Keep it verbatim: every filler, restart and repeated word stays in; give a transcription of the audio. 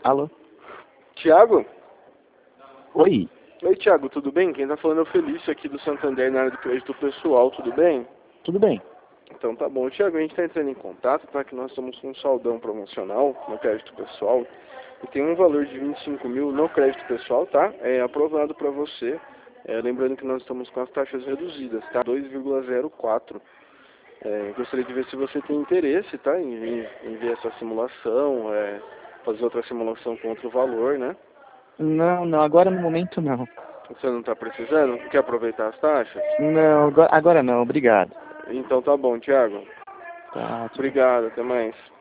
Alô? Tiago? Oi. Oi, Tiago, tudo bem? Quem tá falando é o Felício aqui do Santander na área do crédito pessoal, tudo bem? Tudo bem? Então tá bom. Tiago, a gente tá entrando em contato, tá? Que nós estamos com um saldão promocional no crédito pessoal e tem um valor de vinte e cinco mil no crédito pessoal, tá? É aprovado para você. É, lembrando que nós estamos com as taxas reduzidas, tá? dois vírgula zero quatro. É, gostaria de ver se você tem interesse, tá? Em, em, em ver essa simulação, é, fazer outra simulação com outro valor, né? Não, não, agora no momento não. Você não está precisando? Quer aproveitar as taxas? Não, agora, agora não, obrigado. Então tá bom, Thiago. Tá, tchau. Obrigado, até mais.